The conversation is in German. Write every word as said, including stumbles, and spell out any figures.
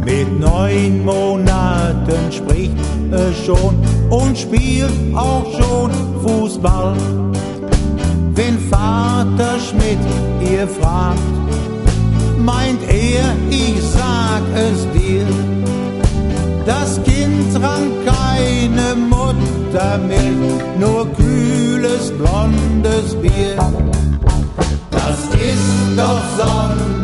Mit neun Monaten spricht er schon und spielt auch schon Fußball. Wenn Vater Schmidt ihr fragt, meint er, ich sag es dir. Das Kind trank keine Muttermilch, nur kühles blondes Bier. Das ist doch Sonne.